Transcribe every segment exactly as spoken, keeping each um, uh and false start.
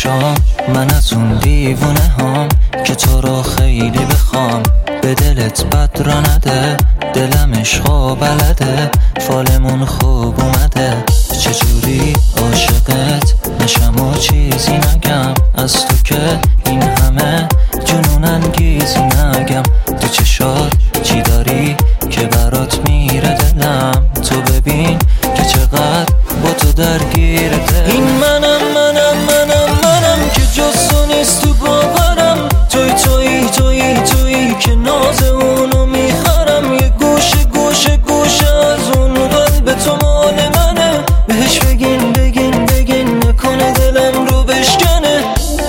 شام من از اون دیوونه هام که تو رو خیلی بخوام، به دلت بد را نده، دلم عشقا بلده، فالمون خوب اومده، چجوری عاشقت نشم و چیزی نگم، از تو که این همه جنون انگیزی نگم، تو چشات چی داری که برات میره دلم، تو ببین که چقدر با تو درگیرته. این منم منم منم منم که جز تو نیست تو باورم، توی توی توی توی که ناز اونو میخرم، یه گوشه گوشه گوشه از اون قلب تو مال منه، بهش بگین بگین بگین نکنه دلم رو بشکنه.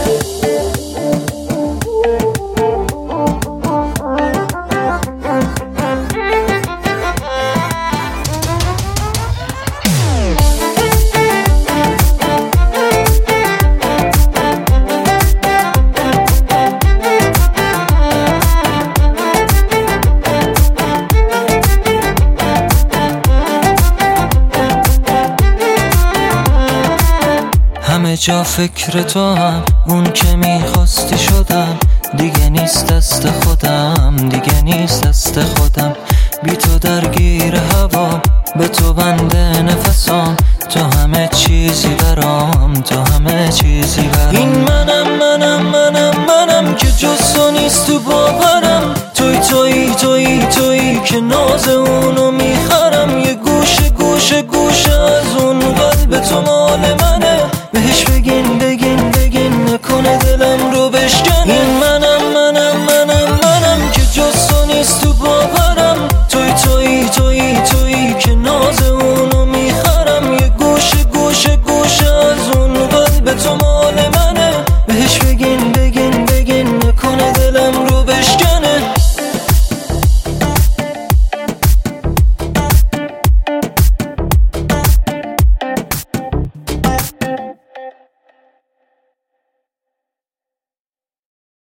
همه جا فکر تو هم، اون که میخواستی شدم، دیگه نیست دست خودم، دیگه نیست دست خودم، بی تو درگیر هوا، به تو بنده نفسام، تو همه چیزی برام، تو همه چیزی برام. این منم منم منم منم که جز تو نیست تو باورم، توی توی توی توی که ناز اونو می